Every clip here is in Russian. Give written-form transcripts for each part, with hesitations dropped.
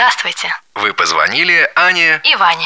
Здравствуйте. Вы позвонили Ане И Ване.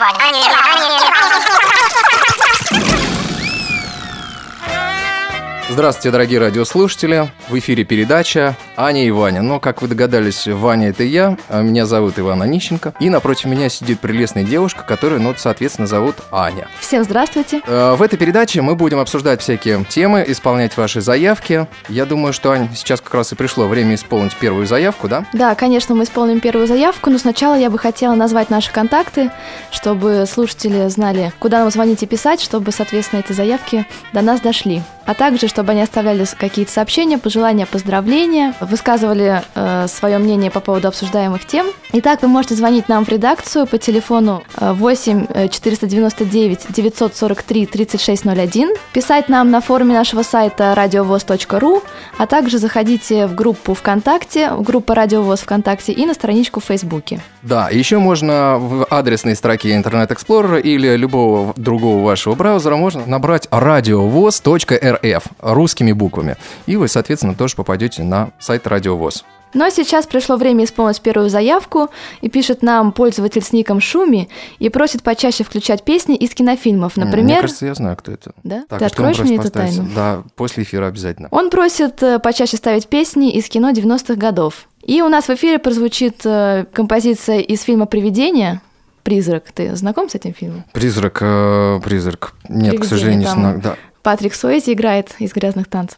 Здравствуйте, дорогие радиослушатели. В эфире передача «Аня и Ваня». Но, как вы догадались, Ваня – это я, а меня зовут Иван Онищенко. И напротив меня сидит прелестная девушка, которую, соответственно, зовут Аня. Всем здравствуйте. В этой передаче мы будем обсуждать всякие темы, исполнять ваши заявки. Я думаю, что, Ань, сейчас как раз и пришло время исполнить первую заявку, да? Да, конечно, мы исполним первую заявку, но сначала я бы хотела назвать наши контакты, чтобы слушатели знали, куда нам звонить и писать, чтобы, соответственно, эти заявки до нас дошли. А также, чтобы они оставляли какие-то сообщения, пожелания, поздравления, высказывали свое мнение по поводу обсуждаемых тем. Итак, вы можете звонить нам в редакцию по телефону 8 499 943 3601, писать нам на форуме нашего сайта radiovoz.ru, а также заходите в группу ВКонтакте, группа Радио ВОЗ ВКонтакте и на страничку в Фейсбуке. Да, еще можно в адресной строке Internet Explorer или любого другого вашего браузера можно набрать radiovoz.rf русскими буквами. И вы, соответственно, тоже попадете на сайт Радио ВОЗ. Но сейчас пришло время исполнить первую заявку, и пишет нам пользователь с ником Шуми и просит почаще включать песни из кинофильмов. Например... Мне кажется, я знаю, кто это. Да? Так, ты откроешь мне эту тайну? Да, после эфира обязательно. Он просит почаще ставить песни из кино 90-х годов. И у нас в эфире прозвучит композиция из фильма «Привидение». «Призрак». Ты знаком с этим фильмом? «Призрак». Нет, к сожалению, не знаю. Да. Патрик Суэйзи играет из «Грязных танцев».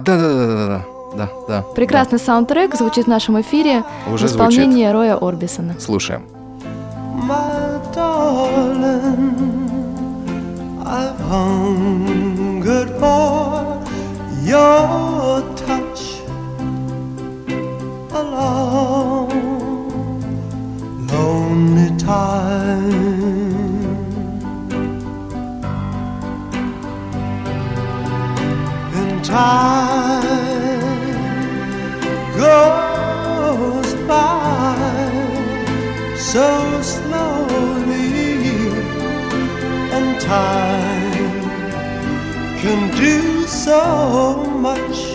Да. Прекрасный саундтрек звучит в нашем эфире уже в исполнении Роя Орбисона. Слушаем. My darling, I've hungered for your touch a long, lonely time. And time goes by so slowly, and time can do so much.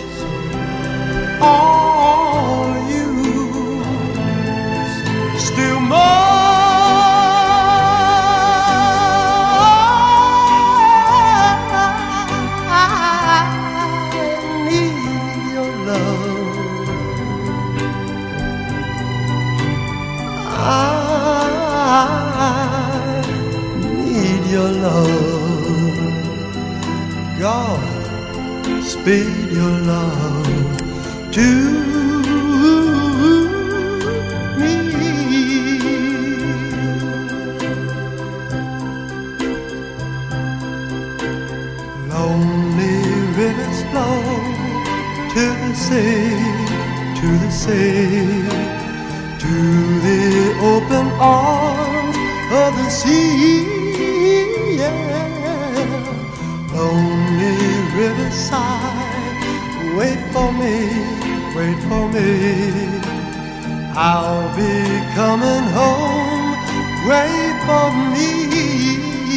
Are you still more? I need your love. God, speed your love to me. Lonely rivers flow to the sea, to the sea, to the open arms of the sea, yeah. Lonely riverside, wait for me, wait for me. I'll be coming home, wait for me.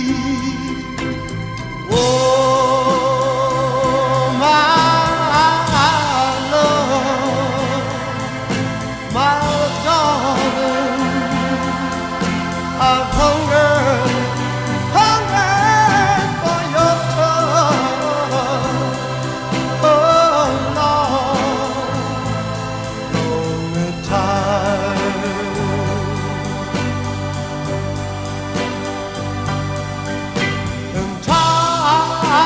Oh, my love, my darling, I've hungered for your touch, oh Lord, lonely time. And time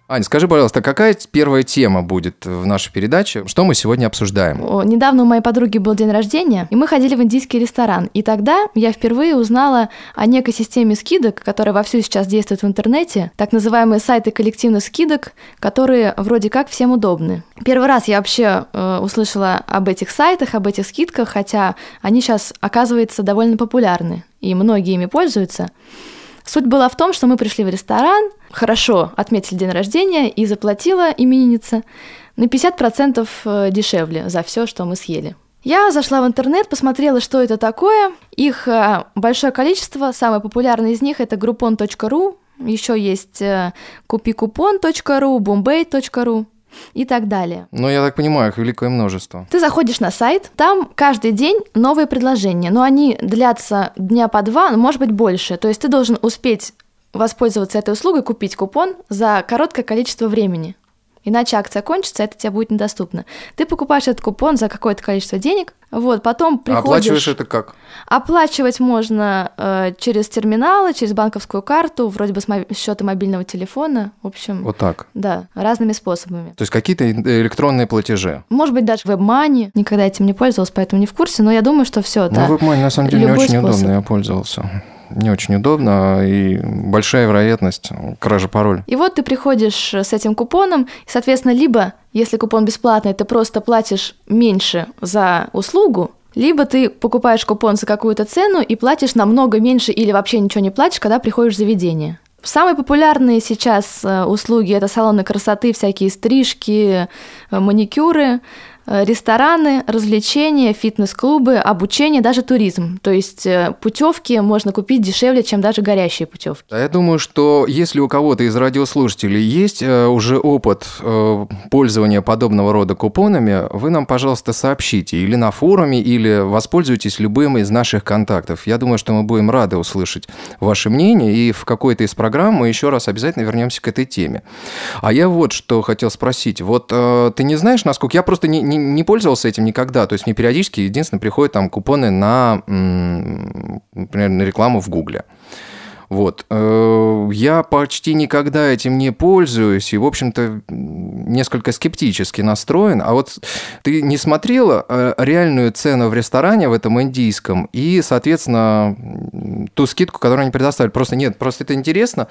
Ань, скажи, пожалуйста, какая первая тема будет в нашей передаче? Что мы сегодня обсуждаем? Недавно у моей подруги был день рождения, и мы ходили в индийский ресторан. И тогда я впервые узнала о некой системе скидок, которая вовсю сейчас действует в интернете, так называемые сайты коллективных скидок, которые вроде как всем удобны. Первый раз я вообще услышала об этих сайтах, об этих скидках, хотя они сейчас, оказывается, довольно популярны, и многие ими пользуются. Суть была в том, что мы пришли в ресторан, хорошо отметили день рождения и заплатила именинница на 50% дешевле за все, что мы съели. Я зашла в интернет, посмотрела, что это такое. Их большое количество, самое популярное из них это groupon.ru, еще есть kupikupon.ru, bombay.ru. И так далее. Ну, я так понимаю, их великое множество. Ты заходишь на сайт, там каждый день новые предложения, но они длятся дня по два, может быть, больше. То есть ты должен успеть воспользоваться этой услугой, купить купон за короткое количество времени. Иначе акция кончится, это тебе будет недоступно. Ты покупаешь этот купон за какое-то количество денег, потом приходишь... А оплачиваешь это как? Оплачивать можно через терминалы, через банковскую карту, вроде бы с счета мобильного телефона, в общем... Вот так? Да, разными способами. То есть какие-то электронные платежи? Может быть, даже WebMoney. Никогда этим не пользовалась, поэтому не в курсе, но я думаю, что все. Ну, WebMoney на самом деле не очень удобно, я пользовался. Не очень удобно, и большая вероятность кражи пароля. И вот ты приходишь с этим купоном, и, соответственно, либо, если купон бесплатный, ты просто платишь меньше за услугу, либо ты покупаешь купон за какую-то цену и платишь намного меньше или вообще ничего не платишь, когда приходишь в заведение. Самые популярные сейчас услуги – это салоны красоты, всякие стрижки, маникюры, рестораны, развлечения, фитнес-клубы, обучение, даже туризм. То есть путевки можно купить дешевле, чем даже горящие путевки. Я думаю, что если у кого-то из радиослушателей есть уже опыт пользования подобного рода купонами, вы нам, пожалуйста, сообщите или на форуме, или воспользуйтесь любым из наших контактов. Я думаю, что мы будем рады услышать ваше мнение, и в какой-то из программ мы еще раз обязательно вернемся к этой теме. А я вот что хотел спросить. Вот ты не знаешь, насколько... Я просто не пользовался этим никогда. То есть мне периодически, единственное, приходят там купоны на, например, на рекламу в Гугле. Вот. Я почти никогда этим не пользуюсь и, в общем-то, несколько скептически настроен. А вот ты не смотрела реальную цену в ресторане в этом индийском и, соответственно, ту скидку, которую они предоставили? Просто нет, просто это интересно.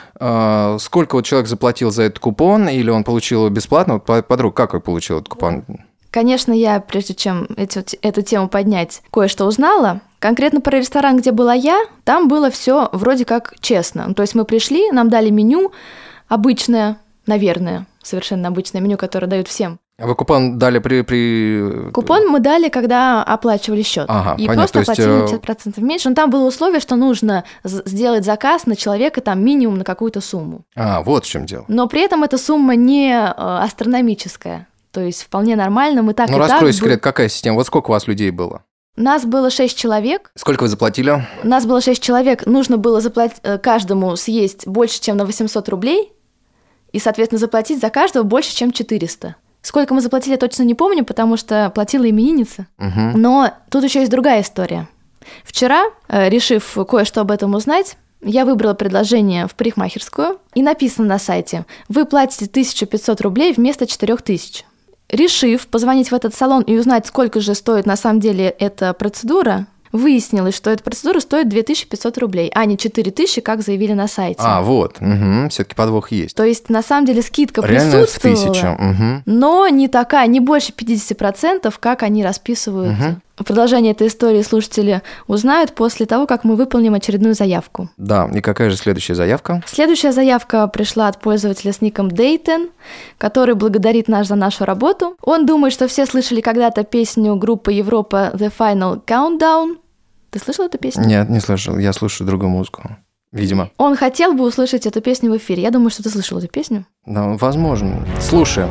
Сколько вот человек заплатил за этот купон, или он получил его бесплатно? Вот, подруга, как вы получил этот купон? Конечно, я, прежде чем эту тему поднять, кое-что узнала. Конкретно про ресторан, где была я, там было все вроде как честно. То есть мы пришли, нам дали меню обычное, наверное, совершенно обычное меню, которое дают всем. А вы купон дали при... Купон мы дали, когда оплачивали счет. Ага, и понятно, просто оплатили 50% меньше. Но там было условие, что нужно сделать заказ на человека там минимум на какую-то сумму. Вот в чем дело. Но при этом эта сумма не астрономическая. То есть вполне нормально. Мы так и так... раскрой секрет, какая система? Вот сколько у вас людей было? Нас было 6 человек. Сколько вы заплатили? Нас было 6 человек. Нужно было каждому съесть больше, чем на 800 рублей. И, соответственно, заплатить за каждого больше, чем 400. Сколько мы заплатили, я точно не помню, потому что платила именинница. Угу. Но тут еще есть другая история. Вчера, решив кое-что об этом узнать, я выбрала предложение в парикмахерскую, и написано на сайте: вы платите 1500 рублей вместо 4000. Решив позвонить в этот салон и узнать, сколько же стоит на самом деле эта процедура, выяснилось, что эта процедура стоит 2500 рублей, а не 4000, как заявили на сайте. Вот. Угу. Все-таки подвох есть. То есть, на самом деле, скидка реально присутствовала, в 1000. Угу. но не такая, не больше 50%, как они расписывают. Угу. Продолжение этой истории слушатели узнают после того, как мы выполним очередную заявку. Да, и какая же следующая заявка? Следующая заявка пришла от пользователя с ником Дейтен, который благодарит нас за нашу работу. Он думает, что все слышали когда-то песню группы Европа The Final Countdown. Ты слышал эту песню? Нет, не слышал. Я слушаю другую музыку. Видимо. Он хотел бы услышать эту песню в эфире. Я думаю, что ты слышал эту песню. Да, возможно. Слушаем.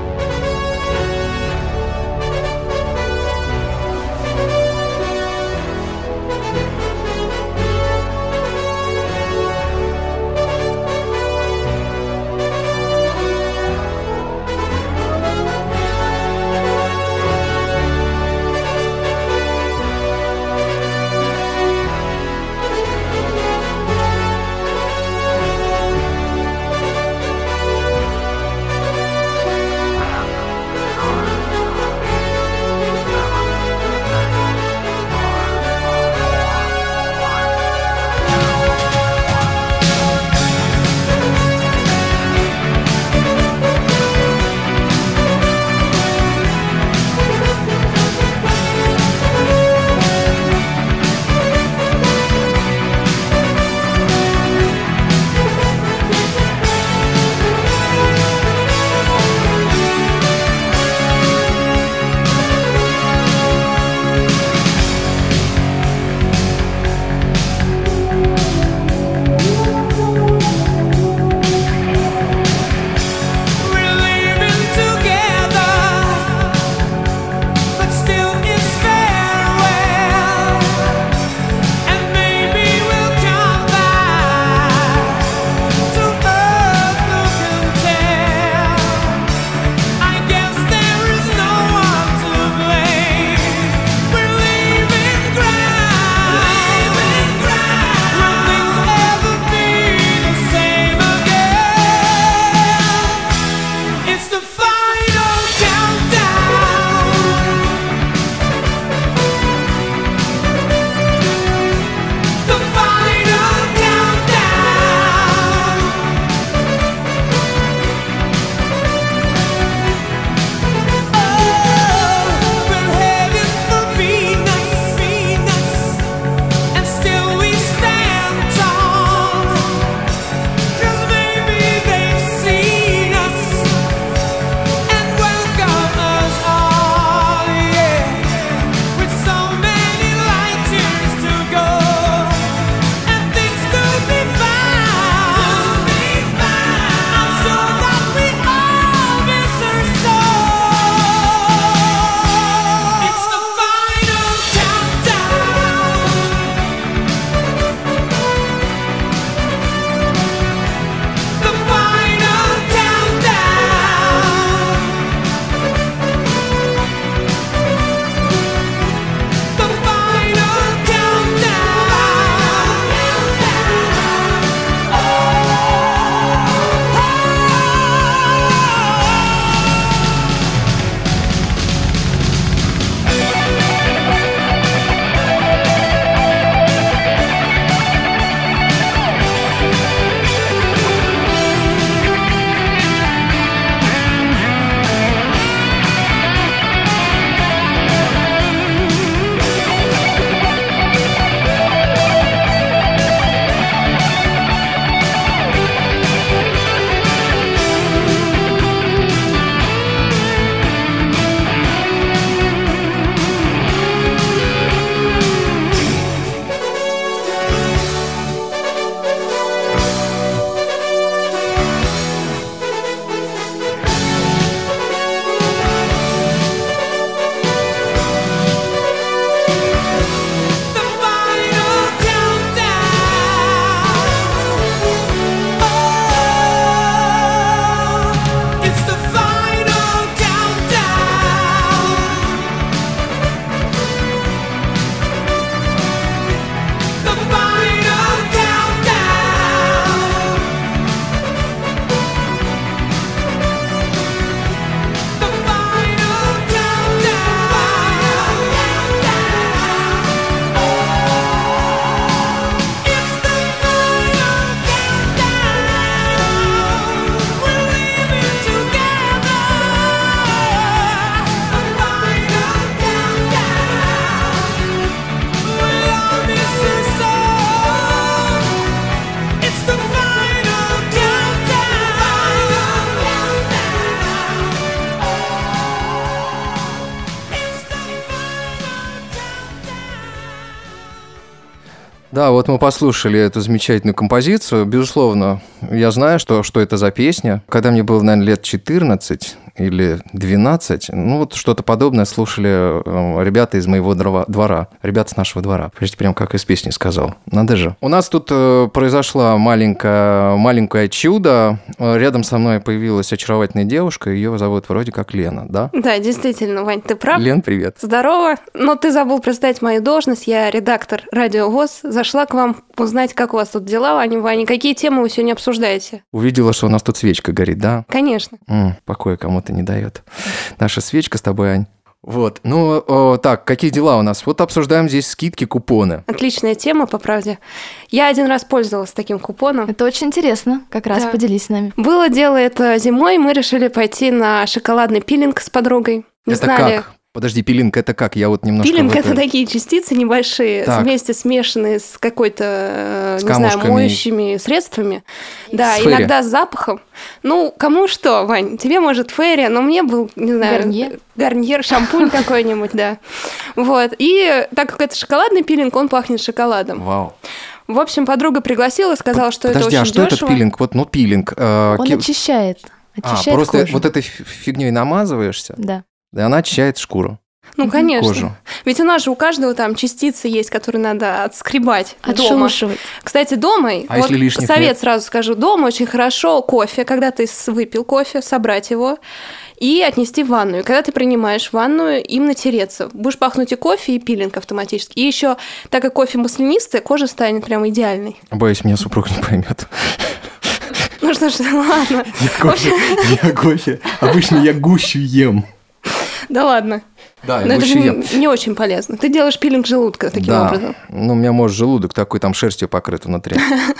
Да, вот мы послушали эту замечательную композицию. Безусловно, я знаю, что это за песня. Когда мне было, наверное, лет 14 или 12, ну вот что-то подобное слушали ребята из моего двора, ребята с нашего двора. Прежде прям как из песни сказал. Надо же. У нас тут произошла маленькое чудо. Рядом со мной появилась очаровательная девушка, ее зовут вроде как Лена, да? Да, действительно, Вань, ты прав. Лен, привет. Здорово. Но ты забыл представить мою должность. Я редактор Радио ВОС. Зашла к вам узнать, как у вас тут дела, Ваня, какие темы вы сегодня обсуждаете. Увидела, что у нас тут свечка горит, да? Конечно. Покоя кому-то не дает. Наша свечка с тобой, Ань. Вот, так, какие дела у нас? Вот обсуждаем здесь скидки, купоны. Отличная тема, по правде. Я один раз пользовалась таким купоном. Это очень интересно, как раз поделись с нами. Было дело это зимой, мы решили пойти на шоколадный пилинг с подругой. Не это знали... как? Подожди, пилинг это как? Я вот немножко... Пилинг это такие частицы небольшие, вместе смешанные с какой-то, не знаю, моющими средствами. Да, иногда с запахом. Ну, кому что, Вань, тебе может фейри, но мне был, не знаю... Гарнир, шампунь какой-нибудь, да. Вот. И так как это шоколадный пилинг, он пахнет шоколадом. Вау. В общем, подруга пригласила, сказала, что это очень дешево. Подожди, а что этот пилинг? Вот, пилинг. Он очищает просто кожу. вот этой фигней намазываешься? Да. И она очищает шкуру. Ну, конечно. Кожу. Ведь у нас же у каждого там частицы есть, которые надо отскребать дома. Отшелушивать. Кстати, дома, вот если лишних совет нет? Сразу скажу, дома очень хорошо кофе, когда ты выпил кофе, собрать его и отнести в ванную. Когда ты принимаешь ванную, им натереться. Будешь пахнуть и кофе, и пилинг автоматически. И еще, так как кофе маслянистый, кожа станет прям идеальной. Боюсь, меня супруг не поймет. Ну что ж, ладно. Я кофе. Обычно я гущу ем. Да ладно. Да, но это же не очень полезно. Ты делаешь пилинг желудка таким образом. Ну, у меня, может, желудок такой, там шерстью покрыт внутри.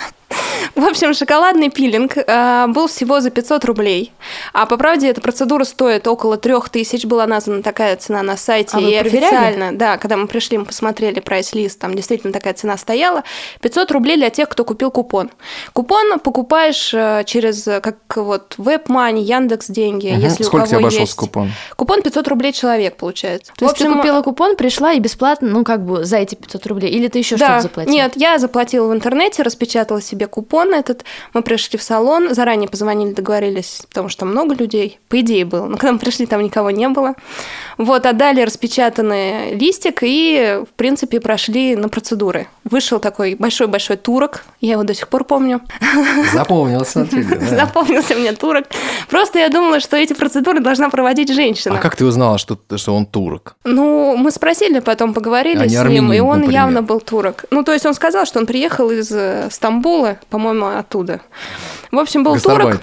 В общем, шоколадный пилинг был всего за 500 рублей. А по правде эта процедура стоит около 3000. Была названа такая цена на сайте. И официально, да, когда мы пришли, мы посмотрели прайс-лист, там действительно такая цена стояла. 500 рублей для тех, кто купил купон. Купон покупаешь через как вот WebMoney, Яндекс.Деньги. Если сколько у кого тебе обошелся есть. Купон? Купон 500 рублей человек получается. То есть ты купила купон, пришла и бесплатно, ну как бы за эти 500 рублей? Или ты еще что-то заплатила? Нет, я заплатила в интернете, распечатала себе купон этот. Мы пришли в салон, заранее позвонили, договорились, потому что много людей, по идее, было. Но когда мы пришли, там никого не было. Вот, отдали распечатанный листик и, в принципе, прошли на процедуры. Вышел такой большой-большой турок, я его до сих пор помню. Запомнился. Запомнился мне турок. Просто я думала, что эти процедуры должна проводить женщина. А как ты узнала, что он турок? Ну, мы спросили, потом поговорили с ним, и он явно был турок. Ну, то есть он сказал, что он приехал из Стамбула, по-моему, оттуда. В общем, был турок.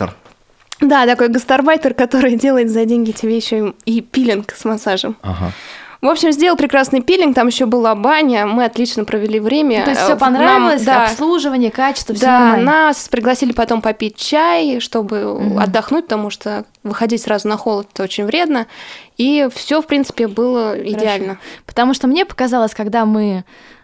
Да, такой гастарбайтер, который делает за деньги тебе еще и пилинг с массажем. Ага. В общем, сделал прекрасный пилинг, там еще была баня, мы отлично провели время. То есть все понравилось, обслуживание, качество, все нормально. Нас пригласили потом попить чай, чтобы отдохнуть, потому что выходить сразу на холод это очень вредно. И все, в принципе, было идеально. Потому что мне показалось, когда мы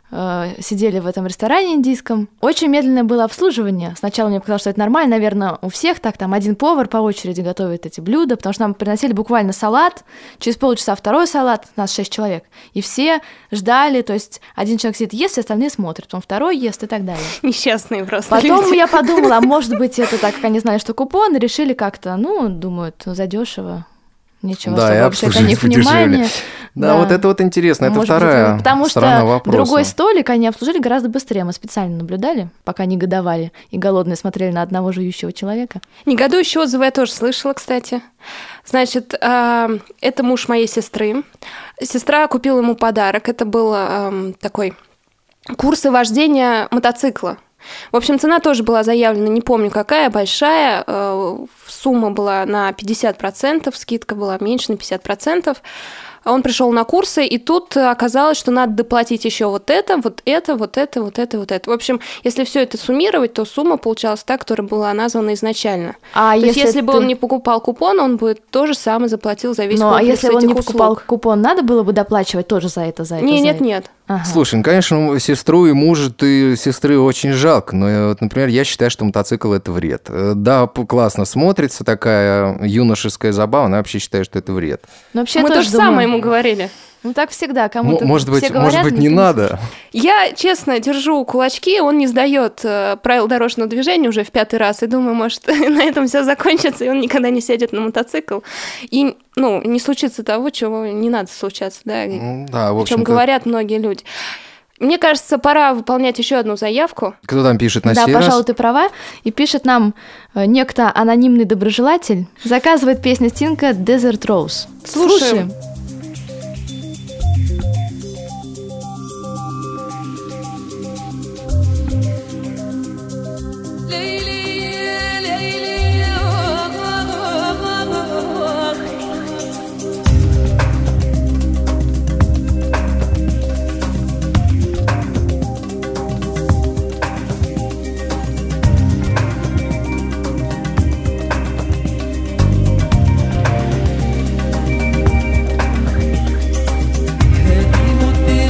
сидели в этом ресторане индийском, очень медленное было обслуживание. Сначала мне показалось, что это нормально, наверное, у всех так, там один повар по очереди готовит эти блюда, потому что нам приносили буквально салат, через полчаса второй салат, нас 6 человек, и все ждали, то есть один человек сидит, ест, остальные смотрят, потом второй ест и так далее. Несчастные просто Потом люди. Я подумала, а может быть это так, как они знали, что купон, и решили как-то, думают, задешево. Ничего особо обращать на них внимания. Да, вот это вот интересно, это вторая сторона вопроса. Потому что другой столик они обслужили гораздо быстрее. Мы специально наблюдали, пока негодовали и голодные смотрели на одного жующего человека. Негодующие отзывы я тоже слышала, кстати. Значит, это муж моей сестры. Сестра купила ему подарок. Это был такой курсы вождения мотоцикла. В общем, цена тоже была заявлена, не помню какая, большая. Сумма была на 50%, скидка была меньше на 50%. Он пришел на курсы, и тут оказалось, что надо доплатить еще вот это. В общем, если все это суммировать, то сумма получалась та, которая была названа изначально. То есть, если бы он не покупал купон, он бы то же самое заплатил за весь комплекс этих услуг. А если он не покупал купон, надо было бы доплачивать тоже за это? Нет. Ага. Слушай, конечно, сестру и мужа ты сестры очень жалко, но, например, я считаю, что мотоцикл – это вред. Да, классно смотрится такая юношеская забава, но я вообще считаю, что это вред. Мы то же самое ему говорили. Ну так всегда, кому-то Может быть, все говорят, не надо. Я, честно, держу кулачки, он не сдает правил дорожного движения уже в 5-й раз, и думаю, может, на этом все закончится, и он никогда не сядет на мотоцикл. И, не случится того, чего не надо случаться, да, Да, в о чем общем-то. говорят многие люди. Мне кажется, пора выполнять еще одну заявку. Кто там пишет на Да, сей пожалуй, раз? ты права. И пишет нам некто анонимный доброжелатель. Заказывает песню Стинга «Desert Rose». Слушаем.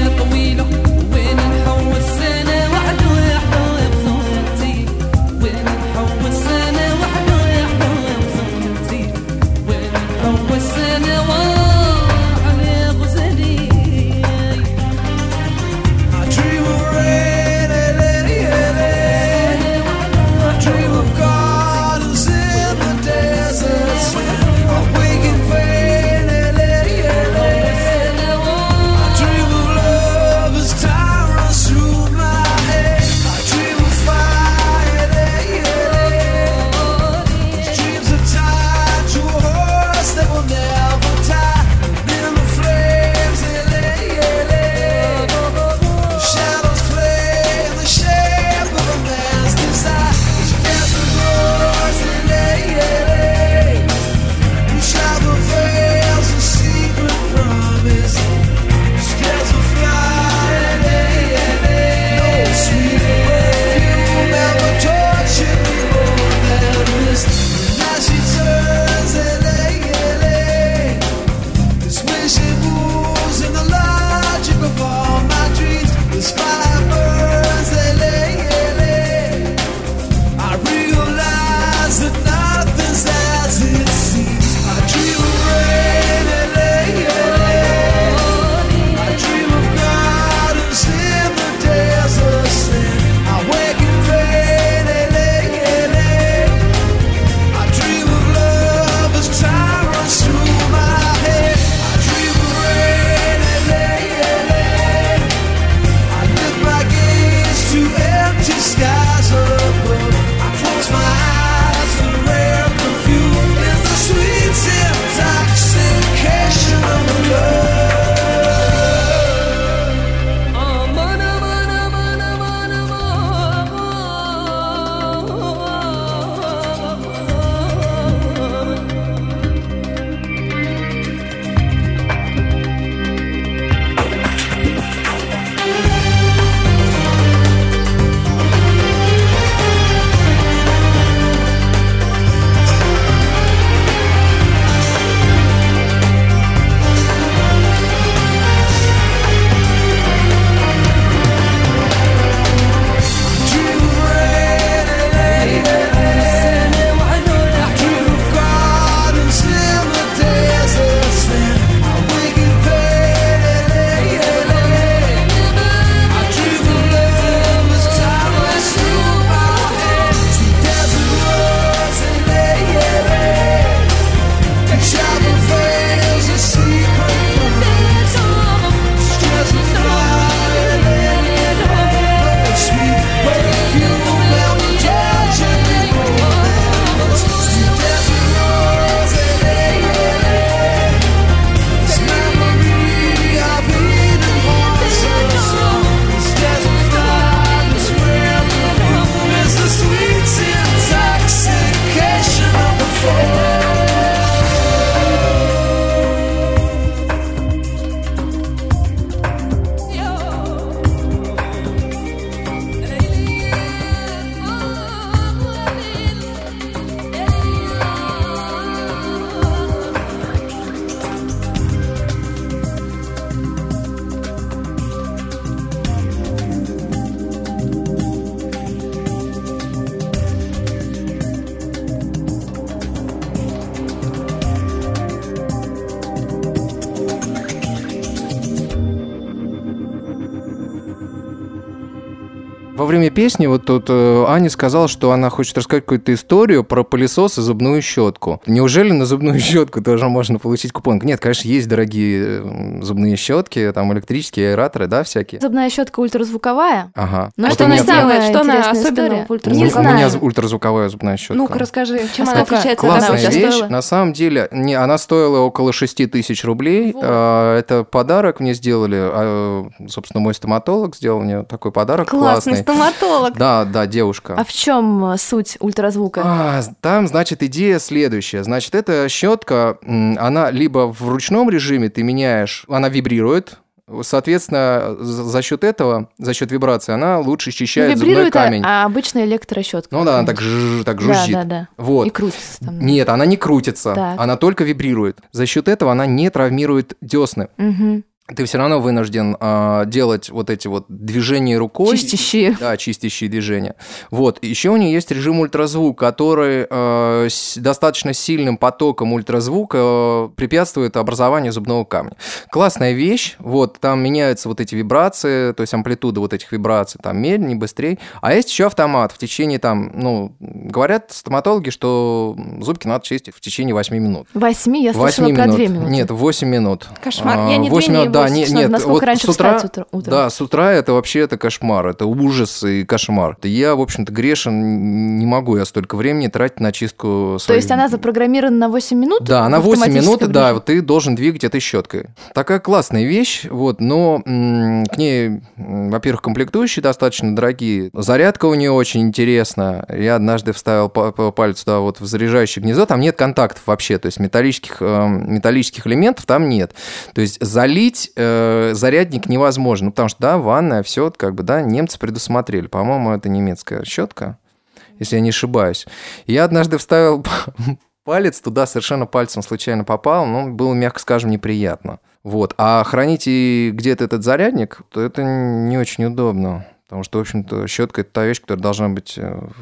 وين Во время песни вот тут Аня сказала, что она хочет рассказать какую-то историю про пылесос и зубную щетку. Неужели на зубную щетку тоже можно получить купон? Нет, конечно, есть дорогие зубные щетки, там электрические аэраторы, да, всякие. Зубная щетка ультразвуковая. Ага. Но А это что не она самая делает? Что она интересная особенного история. в ультразвуковой? Не У меня знаю. ультразвуковая зубная щетка. Ну-ка, расскажи, чем А она сколько? отличается от Классная обычной? Сейчас вещь. стоила? На самом деле, она стоила около 6 тысяч рублей. Вот. Это подарок мне сделали. Собственно, мой стоматолог сделал мне такой подарок Классный классный. стоматолог. Да, девушка. А в чем суть ультразвука? Там, значит, идея следующая. Значит, эта щетка, она либо в ручном режиме ты меняешь, она вибрирует. Соответственно, за счет этого, за счет вибрации, она лучше счищает зубной Вибрирует, камень. а обычная электрощетка. Ну да, она так жужжит. Да. Вот. И крутится там. Нет, она не крутится, Так. она только вибрирует. За счет этого она не травмирует десны. Мгм. Ты все равно вынужден делать вот эти вот движения рукой. Чистящие. Да, чистящие движения. Вот. Еще у нее есть режим ультразвук, который с достаточно сильным потоком ультразвука препятствует образованию зубного камня. Классная вещь. Вот, там меняются вот эти вибрации, то есть амплитуда вот этих вибраций, там медленнее, быстрее. А есть еще автомат. В течение там, говорят стоматологи, что зубки надо чистить в течение 8 минут. 8, я 8 слышала про минут. 2 минуты. Нет, 8 минут. Кошмар. Я не 8 2, не минут, да, 8. нет. Насколько Вот раньше с утра, встать утром? Да, с утра это вообще это кошмар, это ужас и кошмар. Я, в общем-то, грешен, не могу я столько времени тратить на чистку То своих... есть она запрограммирована на 8 минут? Да, на в 8 минут, автоматическом да, режиме? ты должен двигать этой щеткой. Такая классная вещь, вот, но к ней, во-первых, комплектующие достаточно дорогие. Зарядка у нее очень интересная. Я однажды вставил палец туда вот в заряжающее гнездо, там нет контактов вообще, то есть металлических элементов там нет. То есть залить зарядник невозможно, потому что, да, ванная, все, как бы, да, немцы предусмотрели. По-моему, это немецкая щетка, если я не ошибаюсь. Я однажды вставил палец туда, совершенно пальцем случайно попал, но было, мягко скажем, неприятно. Вот. А хранить и где-то этот зарядник, то это не очень удобно. Потому что, в общем-то, щетка – это та вещь, которая должна быть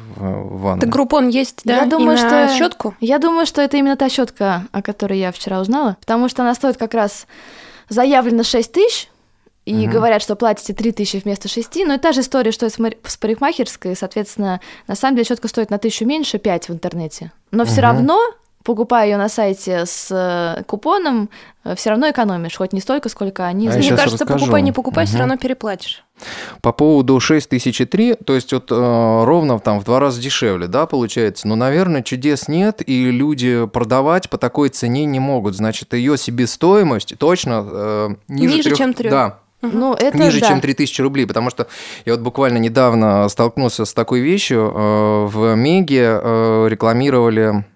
в ванной. Так группон есть, да? Я думаю, и на что щетку? Я думаю, что это именно та щетка, о которой я вчера узнала, потому что она стоит как раз заявлено 6 тысяч, и говорят, что платите 3 тысячи вместо 6, но это та же история, что и с парикмахерской, соответственно, на самом деле щетка стоит на 1000 меньше, 5 в интернете. Но все равно, покупая ее на сайте с купоном, все равно экономишь, хоть не столько, сколько они. А Мне щас кажется, расскажу. покупай, не покупай, все равно переплатишь. По поводу 6003, то есть вот ровно там в 2 раза дешевле, да, получается. Но, наверное, чудес нет, и люди продавать по такой цене не могут. Значит, ее себестоимость точно ниже чем 3. Да. Ну, это Ниже, да. чем 3000 рублей, потому что я вот буквально недавно столкнулся с такой вещью. В Меге рекламировали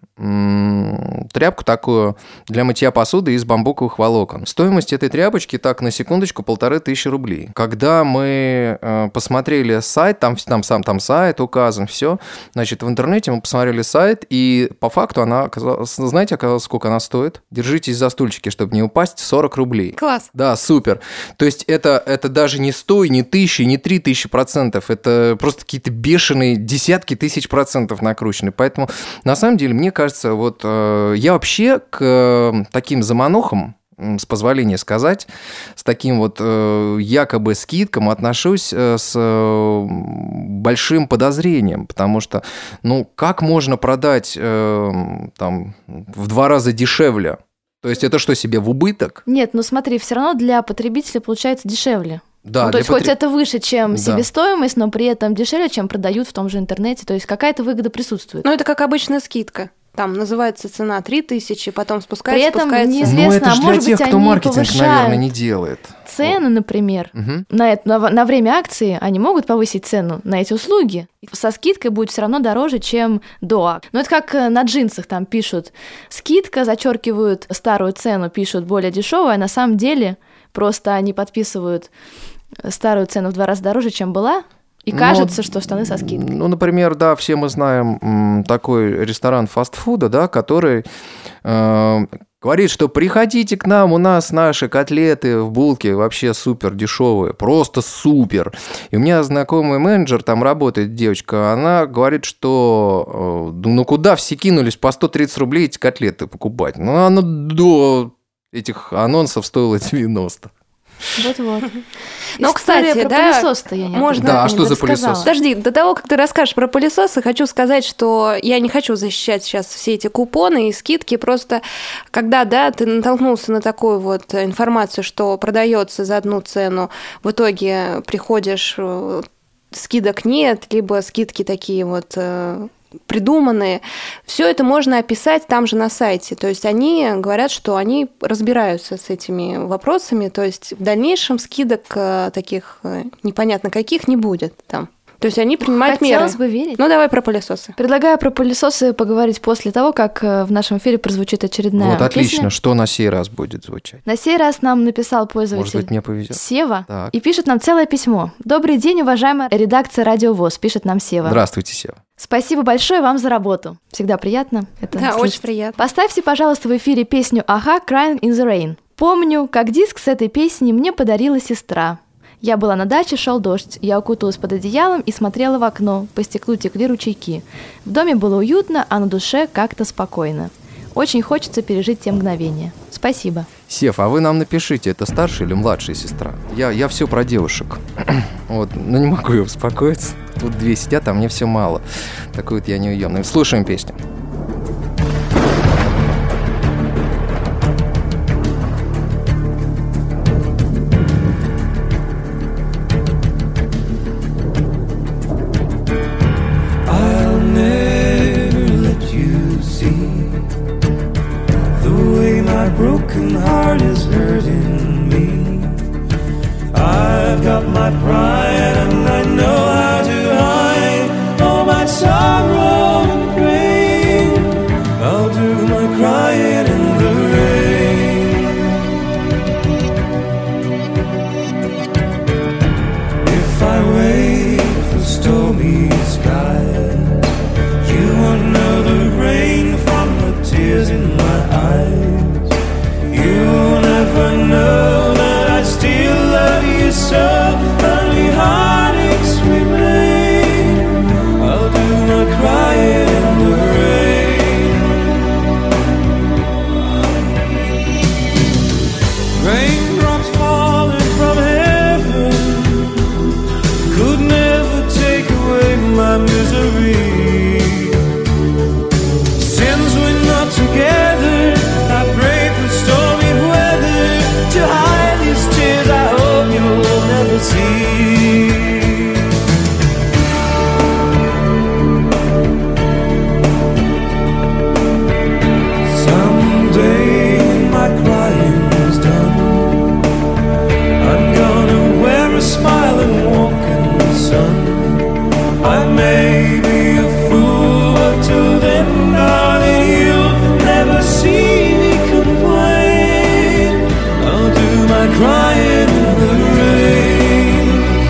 тряпку такую для мытья посуды из бамбуковых волокон. Стоимость этой тряпочки, так, на секундочку, 1500 рублей. Когда мы посмотрели сайт, там сайт указан, все, значит, в интернете мы посмотрели сайт, и по факту она оказалась, знаете, сколько она стоит? Держитесь за стульчики, чтобы не упасть, 40 рублей. Класс. Да, супер. То есть это даже не 100, не 1000, не 3000%, это просто какие-то бешеные десятки тысяч процентов накручены. Поэтому, на самом деле, мне кажется, вот я вообще к таким заманухам, с позволения сказать, с таким вот якобы скидкам отношусь с большим подозрением, потому что, как можно продать там в 2 раза дешевле? То есть это что, себе в убыток? Нет, смотри, все равно для потребителя получается дешевле. Да, то есть хоть это выше, чем Да. себестоимость, но при этом дешевле, чем продают в том же интернете. То есть какая-то выгода присутствует. Ну, это как обычная скидка. Там называется цена 3000, потом спускается, При этом спускается. неизвестно, это а же может для тех, быть, кто они маркетинг, повышают наверное, не делает. цены, например. Мгм. На время акции они могут повысить цену на эти услуги. Со скидкой будет все равно дороже, чем до акции. Но это как на джинсах там пишут скидка, зачеркивают старую цену, пишут более дешевая, а на самом деле просто они подписывают старую цену в 2 раза дороже, чем была, и кажется, что штаны со скидкой. Например, да, все мы знаем такой ресторан фастфуда, да, который говорит, что приходите к нам, у нас наши котлеты в булке вообще супер дешевые, просто супер. И у меня знакомый менеджер, там работает девочка, она говорит, что куда все кинулись по 130 рублей эти котлеты покупать? Оно до этих анонсов стоило 90. Вот-вот. Но, История кстати, про да, пылесос-то я не можно- Да, а не что за дорассказала. пылесос? Подожди, до того, как ты расскажешь про пылесосы, хочу сказать, что я не хочу защищать сейчас все эти купоны и скидки, просто когда, да, ты натолкнулся на такую вот информацию, что продается за одну цену, в итоге приходишь, скидок нет, либо скидки такие вот придуманные, все это можно описать там же на сайте. То есть они говорят, что они разбираются с этими вопросами, то есть в дальнейшем скидок таких непонятно каких не будет там. То есть они принимают меры. Хотелось бы верить. Ну, давай про пылесосы. Предлагаю про пылесосы поговорить после того, как в нашем эфире прозвучит очередная Вот отлично, песня. что на сей раз будет звучать? На сей раз нам написал пользователь Может быть, мне повезет. Сева Так. и пишет нам целое письмо. «Добрый день, уважаемая редакция Радио ВОС», пишет нам Сева. Здравствуйте, Сева. «Спасибо большое вам за работу». Всегда приятно это Да, слышать. очень приятно. Поставьте, пожалуйста, в эфире песню «Аха» «Crying in the Rain». Помню, как диск с этой песней мне подарила сестра. Я была на даче, шел дождь, я укуталась под одеялом и смотрела в окно, по стеклу текли ручейки. В доме было уютно, а на душе как-то спокойно. Очень хочется пережить те мгновения. Спасибо. Сев, а вы нам напишите, это старшая или младшая сестра? Я все про девушек. Вот, но не могу я успокоиться. Тут две сидят, а мне все мало. Такой вот я неуемный. Слушаем песню. I'll never let you see the way my broken heart is hurting me. I've got my pride and I know how to hide all my sorrow and pain. I'll do my crying in the rain. If I wait for stormy skies, you won't know the rain from the tears in my eyes. You'll never know that I still love you so. Only heartaches remain. I'll do my crying in the rain. Raindrops falling from heaven could never take away my misery. Since we're not together, I pray for stormy weather to hide these tears I hope you'll never see. Someday when my crying's done, I'm gonna wear a smile and walk in the sun. I may be a fool, but till then, darling, you'll never see me complain. I'll do my crying in the rain.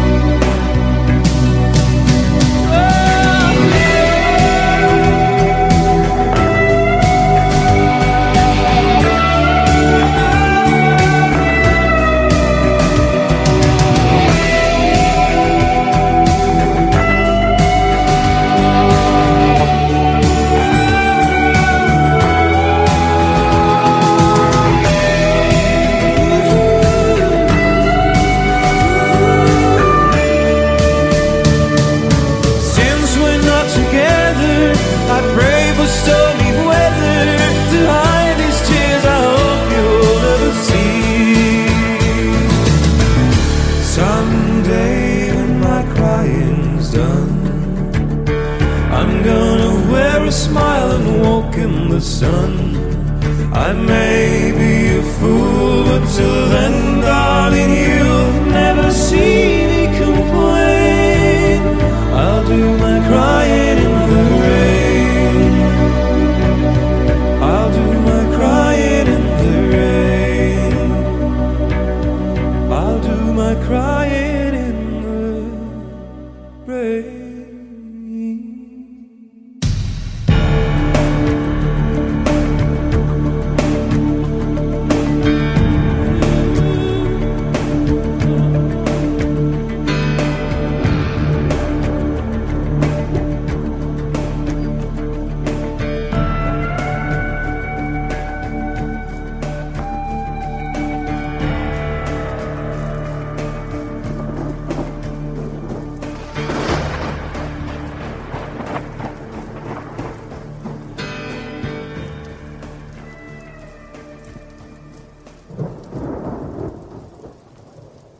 Since we're not together, I pray for stormy weather to hide these tears I hope you'll never see. Someday when my crying's done, I'm gonna wear a smile and walk in the sun. I may be a fool, but till then, darling, you'll never see me complain. I'll do my crying in the rain. I'll do my crying in the rain. I'll do my crying in the rain.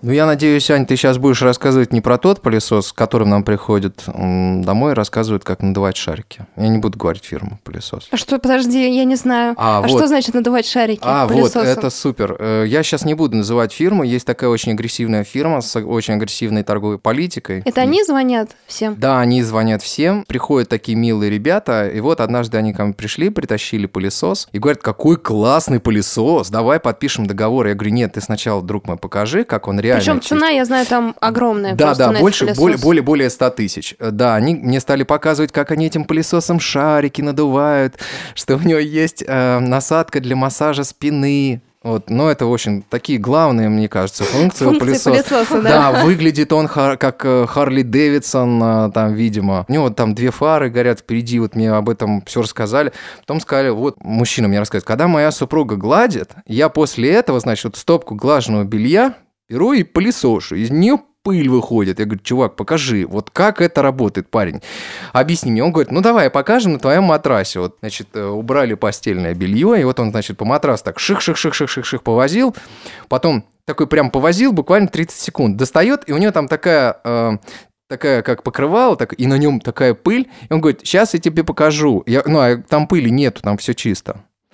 Ну, я надеюсь, Ань, ты сейчас будешь рассказывать не про тот пылесос, с которым нам приходят домой, рассказывают, как надувать шарики. Я не буду говорить фирму пылесос. А что, подожди, я не знаю. Вот. Что значит надувать шарики пылесосом? Вот, это супер. Я сейчас не буду называть фирму. Есть такая очень агрессивная фирма с очень агрессивной торговой политикой. Это они звонят всем? Да, они звонят всем. Приходят такие милые ребята. И вот однажды они ко мне пришли, притащили пылесос. И говорят, какой классный пылесос. Давай подпишем договор. Я говорю, нет, ты сначала, друг мой, покажи, как он реально Причем чистит. цена, я знаю, там огромная. Да, больше, более 100 тысяч. Да, они мне стали показывать, как они этим пылесосом шарики надувают, что у него есть насадка для массажа спины. Вот, но это, в общем, такие главные, мне кажется, функции у пылесоса. Да, выглядит он как Харли Дэвидсон, там, видимо. У него там 2 фары горят впереди, вот мне об этом все рассказали. Потом сказали, вот, мужчина мне рассказывает, когда моя супруга гладит, я после этого, значит, вот стопку глаженного белья беру и пылесошу. Из нее пыль выходит. Я говорю, чувак, покажи, вот как это работает, парень. Объясни мне. Он говорит, ну давай покажем на твоем матрасе. Вот, значит, убрали постельное белье, и вот он, значит, по матрасу так ших-ших-ших-ших-ших повозил. Потом такой прям повозил, буквально 30 секунд. Достает, и у него там такая как покрывало, и на нем такая пыль. И он говорит, сейчас я тебе покажу. Там пыли нету, там все чисто.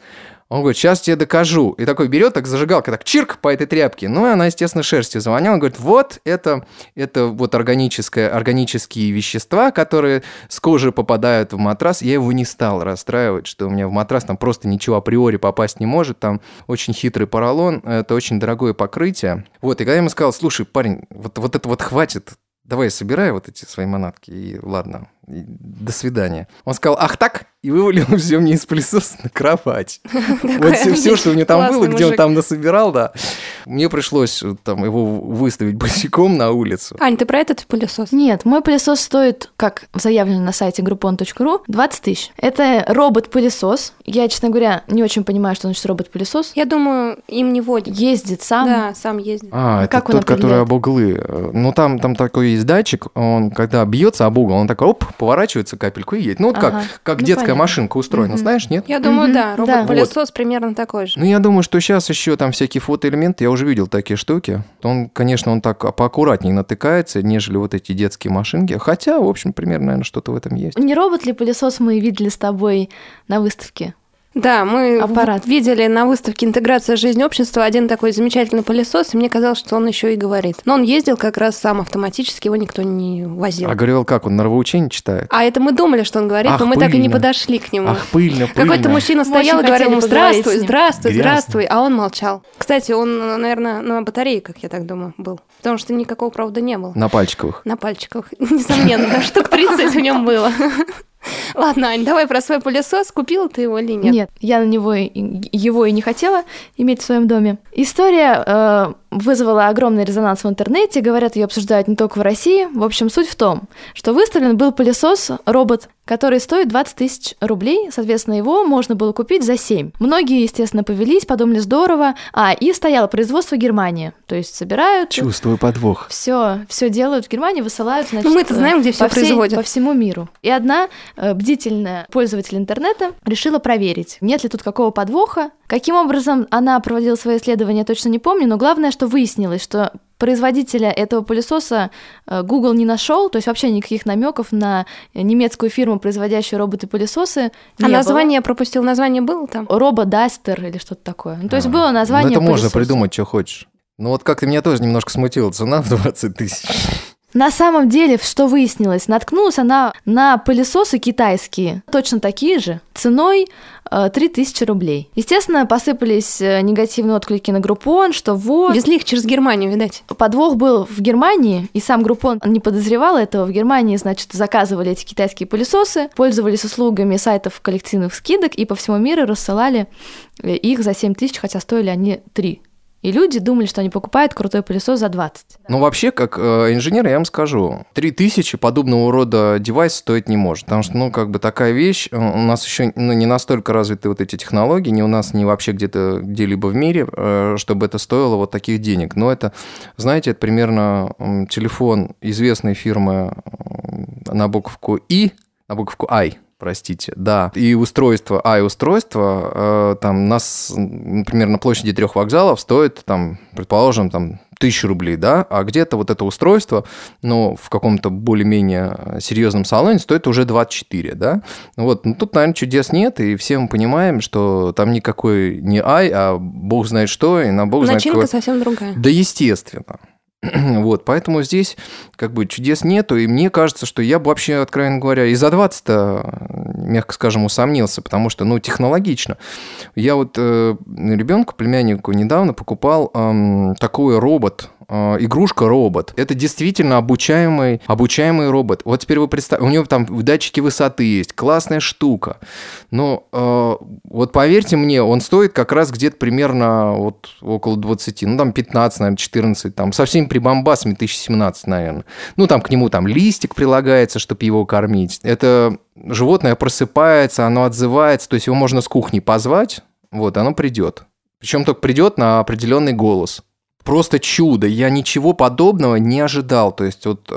Он говорит, сейчас тебе докажу. И такой берет, так зажигалка, так чирк по этой тряпке. Ну, и она, естественно, шерстью завоняла. Он говорит, вот это вот органические вещества, которые с кожи попадают в матрас. Я его не стал расстраивать, что у меня в матрас там просто ничего априори попасть не может. Там очень хитрый поролон, это очень дорогое покрытие. Вот, и когда я ему сказал, слушай, парень, вот это вот хватит, давай собирай вот эти свои манатки, и ладно, и до свидания. Он сказал, ах так, и вывалил все мне из пылесоса на кровать. Вот все, что у него там было, где он там насобирал, да. Мне пришлось там его выставить босиком на улицу. Ань, ты про этот пылесос? Нет, мой пылесос стоит, как заявлено на сайте groupon.ru, 20 тысяч. Это робот-пылесос. Я, честно говоря, не очень понимаю, что значит робот-пылесос. Я думаю, им не водят. Ездит сам? Да, сам ездит. Это тот, который об углы. Ну, там такой есть датчик, он, когда бьется об угол, он такой, оп, поворачивается капельку и едет. Ну, вот как детская машинка устроена, знаешь, нет? Я думаю, да, робот-пылесос примерно такой же. Ну, я думаю, что сейчас еще там всякие фотоэлементы, я уже видел такие штуки. Он, конечно, он так поаккуратнее натыкается, нежели вот эти детские машинки. Хотя, в общем, примерно, наверное, что-то в этом есть. Не робот ли пылесос мы видели с тобой на выставке? Да, мы видели на выставке «Интеграция жизни общества» один такой замечательный пылесос, и мне казалось, что он еще и говорит. Но он ездил как раз сам автоматически, его никто не возил. А говорил, как он норовоучение читает? А это мы думали, что он говорит, но мы так и не подошли к нему. Ах, пыльно. Какой-то мужчина стоял и говорил ему здравствуй, а он молчал. Кстати, он, наверное, на батарее, как я так думаю, был. Потому что никакого провода не было. На пальчиковых? На пальчиковых, несомненно, да, штук 30 в нем было. Ладно, Ань, давай про свой пылесос. Купила ты его или нет? Нет, я на него его и не хотела иметь в своем доме. История вызвала огромный резонанс в интернете. Говорят, ее обсуждают не только в России. В общем, суть в том, что выставлен был пылесос-робот, который стоит 20 тысяч рублей. Соответственно, его можно было купить за 7. Многие, естественно, повелись, подумали, здорово. И стояло производство Германии. То есть собирают... Чувствую подвох. Все делают в Германии, высылают, значит... Мы-то знаем, где все производят. По всему миру. И одна бдительная пользователь интернета решила проверить, нет ли тут какого подвоха. Каким образом она проводила свои исследования, точно не помню, но главное, что выяснилось, что производителя этого пылесоса Google не нашел, то есть вообще никаких намеков на немецкую фирму, производящую роботы-пылесосы, не было. Название пропустил, название было там? Рободастер или что-то такое. То есть было название это пылесоса. Можно придумать, что хочешь. Ну вот как-то меня тоже немножко смутила цена в 20 тысяч. На самом деле, что выяснилось, наткнулась она на пылесосы китайские, точно такие же, ценой 3000 рублей. Естественно, посыпались негативные отклики на Groupon, что вот... Везли их через Германию, видать. Подвох был в Германии, и сам Groupon не подозревал этого. В Германии, значит, заказывали эти китайские пылесосы, пользовались услугами сайтов коллективных скидок и по всему миру рассылали их за 7000, хотя стоили они 3. И люди думали, что они покупают крутой пылесос за 20. Ну, вообще, как инженер, я вам скажу, 3000 подобного рода девайс стоить не может. Потому что, такая вещь, у нас еще не настолько развиты вот эти технологии, ни у нас, ни вообще где-либо в мире, чтобы это стоило вот таких денег. Но это, знаете, это примерно телефон известной фирмы на буковку I. Простите, да. И устройство, там нас, например, на площади 3 вокзалов стоит, там, предположим, там 1000 рублей, да, а где-то вот это устройство, ну, в каком-то более-менее серьезном салоне стоит уже 24, да. Вот, ну, тут, наверное, чудес нет, и все мы понимаем, что там никакой не ай, а бог знает что, и на бог знает какой... Начинка совсем другая. Да, естественно. Вот, поэтому здесь как бы чудес нету, и мне кажется, что я бы вообще, откровенно говоря, и за 20-то, мягко скажем, усомнился, потому что, ну, технологично. Я вот ребенку, племяннику недавно покупал такой робот, игрушка-робот. Это действительно обучаемый робот. Вот теперь вы представьте, у него там датчики высоты есть, классная штука. Но вот поверьте мне, он стоит как раз где-то примерно вот около 20, ну там 15, наверное, 14, там со всеми прибамбасами 1017, наверное. Ну там к нему там листик прилагается, чтобы его кормить. Это животное просыпается, оно отзывается, то есть его можно с кухни позвать, вот, оно придет. Причем только придет на определенный голос. Просто чудо, я ничего подобного не ожидал. То есть, вот,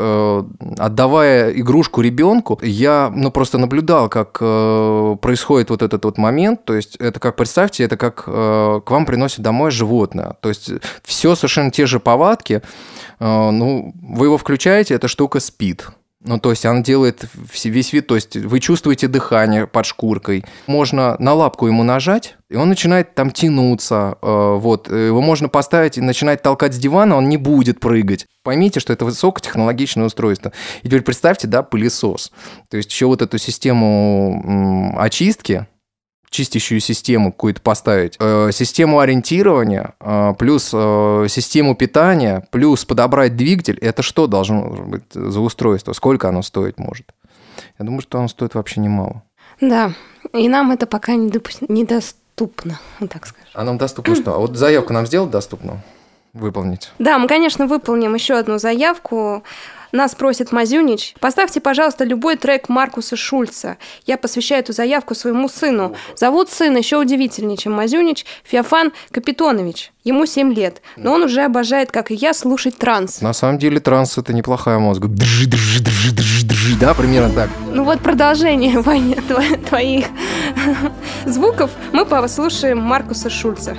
отдавая игрушку ребенку, я просто наблюдал, как происходит вот этот вот момент. То есть, это как, представьте, это как к вам приносят домой животное. То есть, все совершенно те же повадки. Ну, вы его включаете, эта штука спит. Ну, то есть, она делает весь вид, то есть, вы чувствуете дыхание под шкуркой. Можно на лапку ему нажать, и он начинает там тянуться. Вот. Его можно поставить и начинать толкать с дивана, он не будет прыгать. Поймите, что это высокотехнологичное устройство. И теперь представьте, да, пылесос. То есть, еще вот эту систему очистки, чистящую систему какую-то поставить, систему ориентирования, плюс систему питания, плюс подобрать двигатель, это что должно быть за устройство? Сколько оно стоить может? Я думаю, что оно стоит вообще немало. Да, и нам это пока недоступно, вот так скажем. А нам доступно что? А вот заявку нам сделать доступно? Выполнить? Да, мы, конечно, выполним еще одну заявку. Нас просит Мазюнич. Поставьте, пожалуйста, любой трек Маркуса Шульца. Я посвящаю эту заявку своему сыну. Зовут сына еще удивительнее, чем Мазюнич, Феофан Капитонович. Ему 7 лет, но он уже обожает, как и я, слушать транс. На самом деле транс – это неплохая музыка. Да, примерно так. Ну вот продолжение, Ваня, твоих звуков мы послушаем Маркуса Шульца.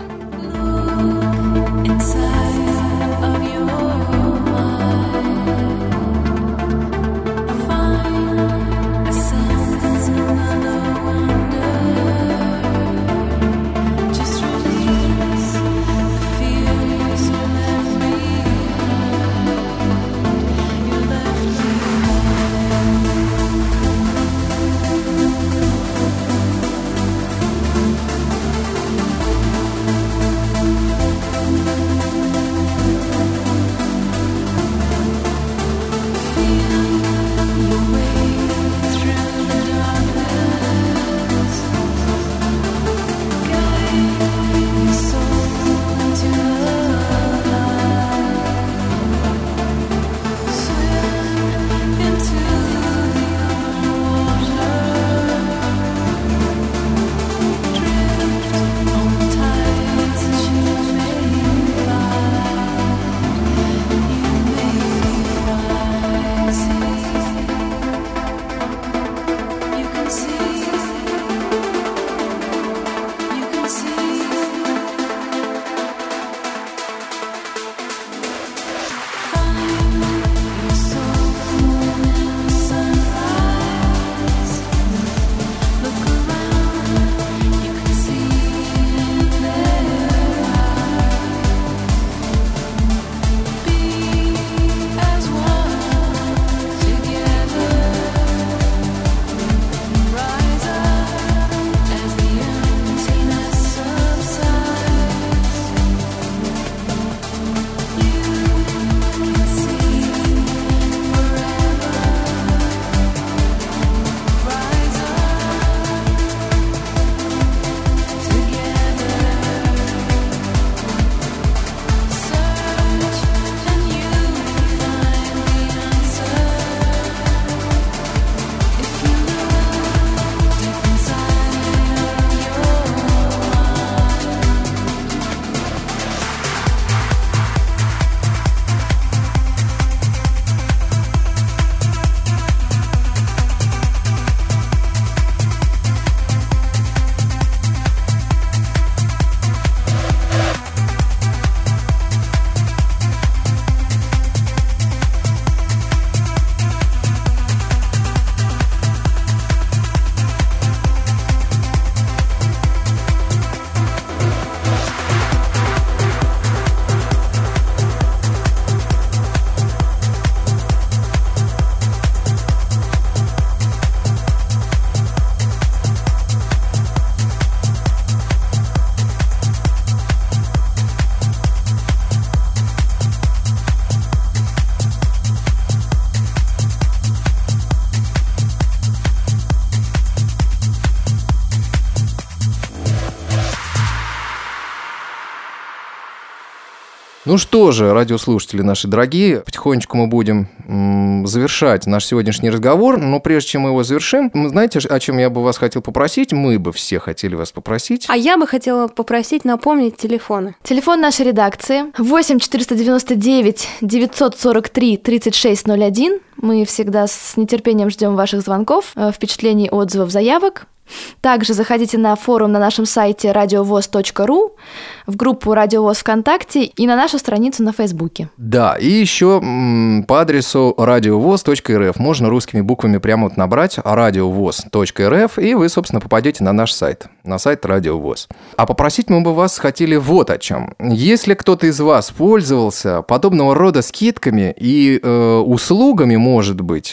Ну что же, радиослушатели наши дорогие, потихонечку мы будем завершать наш сегодняшний разговор, но прежде чем мы его завершим, знаете, о чем я бы вас хотел попросить? Мы бы все хотели вас попросить. А я бы хотела попросить напомнить телефоны. Телефон нашей редакции 8 499 943 3601. Мы всегда с нетерпением ждем ваших звонков, впечатлений, отзывов, заявок. Также заходите на форум на нашем сайте radiovoz.ru, в группу Радио ВОС ВКонтакте и на нашу страницу на Фейсбуке. Да, и еще по адресу radiovoz.rf можно русскими буквами прямо вот набрать radiovoz.rf, и вы, собственно, попадете на наш сайт, на сайт Радио ВОС. А попросить мы бы вас хотели вот о чем. Если кто-то из вас пользовался подобного рода скидками и услугами, может быть,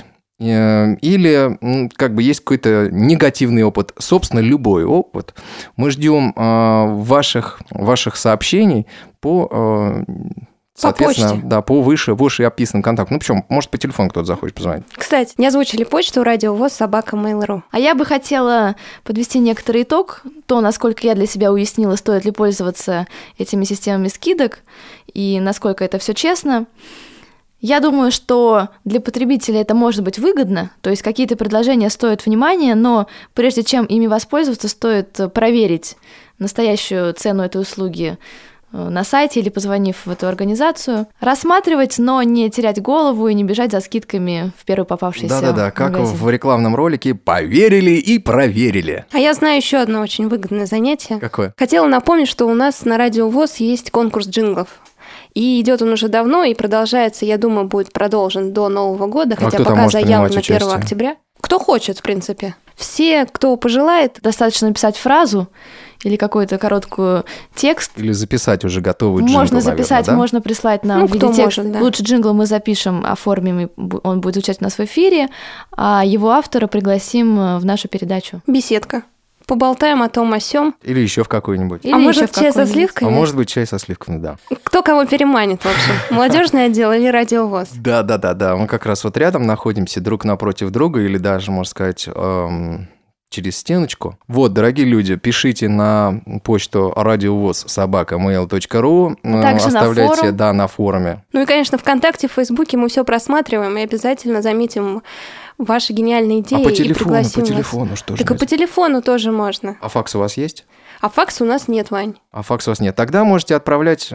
или как бы есть какой-то негативный опыт, собственно, любой опыт, мы ждем ваших сообщений по... Соответственно, почте. Да, по выше описанным контактам. Ну, причем, может, по телефону кто-то захочет позвонить. Кстати, не озвучили почту radiovoz@mail.ru. А я бы хотела подвести некоторый итог, то, насколько я для себя уяснила, стоит ли пользоваться этими системами скидок и насколько это все честно. Я думаю, что для потребителя это может быть выгодно, то есть какие-то предложения стоят внимания, но прежде чем ими воспользоваться, стоит проверить настоящую цену этой услуги на сайте или позвонив в эту организацию, рассматривать, но не терять голову и не бежать за скидками в первый попавшийся Да-да-да, как магазин. в рекламном ролике «Поверили и проверили». А я знаю еще одно очень выгодное занятие. Какое? Хотела напомнить, что у нас на Радио ВОС есть конкурс джинглов. И идет он уже давно, и продолжается, я думаю, будет продолжен до Нового года, хотя кто там пока может заявлено принимать 1 участие? октября. Кто хочет, в принципе. Все, кто пожелает. Достаточно написать фразу или какой-то короткий текст. Или записать уже готовый джингл, Можно записать, наверное, да? можно прислать нам в виде кто текста. может, да. Лучше джингл мы запишем, оформим, и он будет звучать у нас в эфире, а его автора пригласим в нашу передачу. Беседка. Поболтаем о том, о сём. Или еще в какой-нибудь. Или а ещё может, в чай со какой-нибудь. сливками? А может быть, чай со сливками, да. Кто кого переманит, в общем. Молодежное отдел или Радио ВОС? Да. Мы как раз вот рядом находимся, друг напротив друга, или даже, можно сказать, через стеночку. Вот, дорогие люди, пишите на почту radiovoz@mail.ru, Также оставляйте, на форум. да, на форуме. Ну и, конечно, ВКонтакте, в Фейсбуке мы все просматриваем и обязательно заметим ваши гениальные идеи А по и пригласим вас. телефону что же? Так и по телефону тоже можно. А факс у вас есть? А факса у нас нет, Вань. А факс у вас нет. Тогда можете отправлять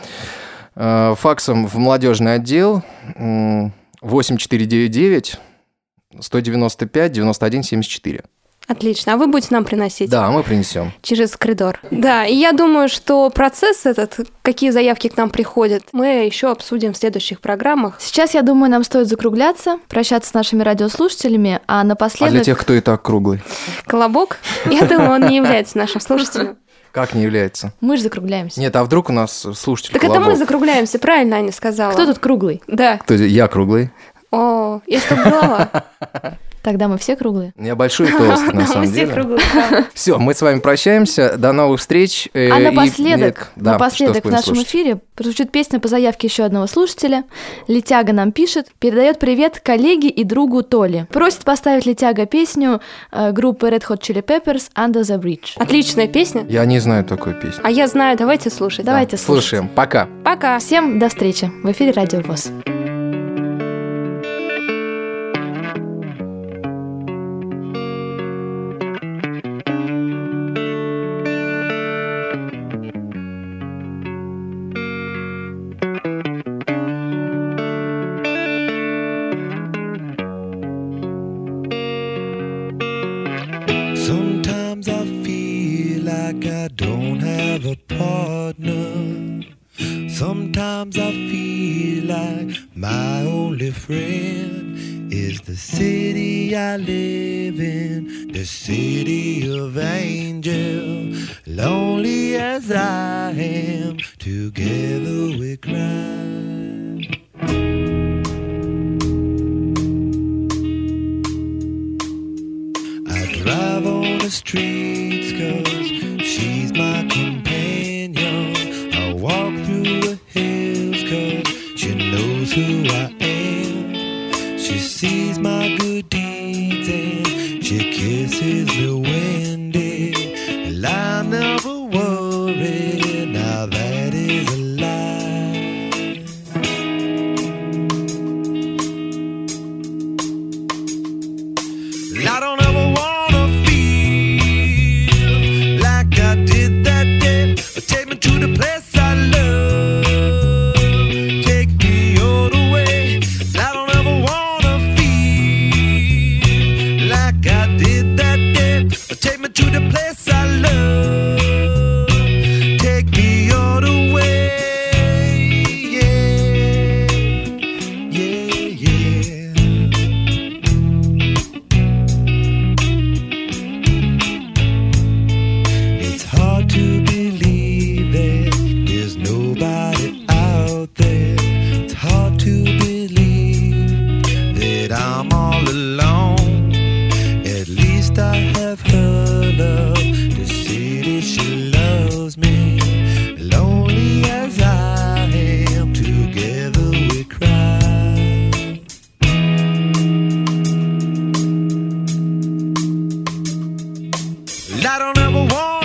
факсом в молодежный отдел 8499 195 91 74. Отлично. А вы будете нам приносить? Да, мы принесем. Через коридор. Да, и я думаю, что процесс этот, какие заявки к нам приходят, мы еще обсудим в следующих программах. Сейчас, я думаю, нам стоит закругляться, прощаться с нашими радиослушателями, а А напоследок... для тех, кто и так круглый, Колобок, я думаю, он не является нашим слушателем. как не является? Мы же закругляемся. Нет, а вдруг у нас слушатель Так это колобок? мы закругляемся, правильно Аня сказала. Кто тут круглый? Да. Кто это? Я круглый. О, есть только голова. Тогда мы все круглые. Я большой и толстый, на Мы самом все деле. круглые, правда. Все, мы с вами прощаемся. До новых встреч. А напоследок, Да, напоследок что в нашем слушать? эфире прозвучит песня по заявке еще одного слушателя. Летяга нам пишет, передает привет коллеге и другу Толе. Просит поставить Летяга песню группы Red Hot Chili Peppers «Under the Bridge». Отличная песня. Я не знаю такой песни. А я знаю, давайте слушать. Давайте слушать. Слушаем. Пока. Пока. Всем до встречи в эфире Радио ВОС. Sometimes I feel like I don't have a partner. Sometimes I feel like my only friend is the city I live in, the city of angel. Lonely as I am, together we cry. Drive on the streets 'cause she's my companion. I walk through the hills 'cause she knows who I am. She sees my good deeds and she kisses the windy. And I never worry, now that is a lie. place I love. Take me all the way. Yeah, yeah, yeah. It's hard to believe that there's nobody out there. It's hard to believe that I'm all alone. At least I have her love to see that she loves me. Lonely as I am, together we cry. I don't ever want